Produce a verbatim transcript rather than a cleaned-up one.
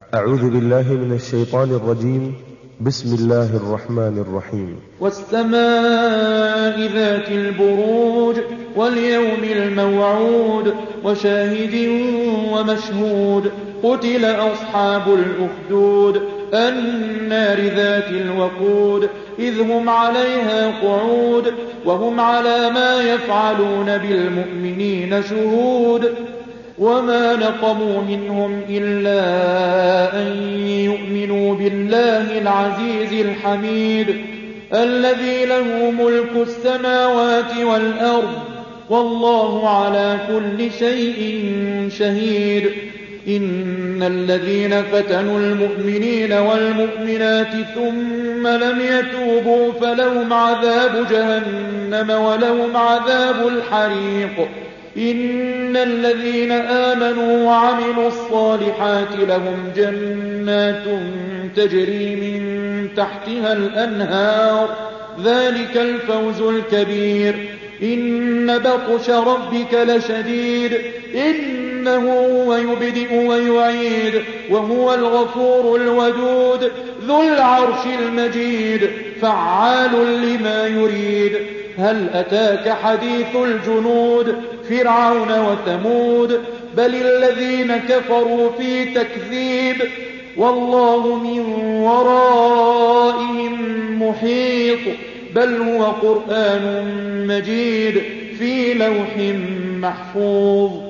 أعوذ بالله من الشيطان الرجيم. بسم الله الرحمن الرحيم. والسماء ذات البروج واليوم الموعود وشاهد ومشهود قتل أصحاب الأخدود النار ذات الوقود إذ هم عليها قعود وهم على ما يفعلون بالمؤمنين شهود وما نقموا منهم إلا أن يؤمنوا بالله العزيز الحميد الذي له ملك السماوات والأرض والله على كل شيء شهيد. إن الذين فتنوا المؤمنين والمؤمنات ثم لم يتوبوا فلهم عذاب جهنم ولهم عذاب الحريق. إن الذين آمنوا وعملوا الصالحات لهم جنات تجري من تحتها الأنهار ذلك الفوز الكبير. إن بطش ربك لشديد إنه هو يبدئ ويعيد وهو الغفور الودود ذو العرش المجيد فعال لما يريد. هل أتاك حديث الجنود فرعون وثمود بل الذين كفروا في تكذيب والله من ورائهم محيط بل هو قرآن مجيد في لوح محفوظ.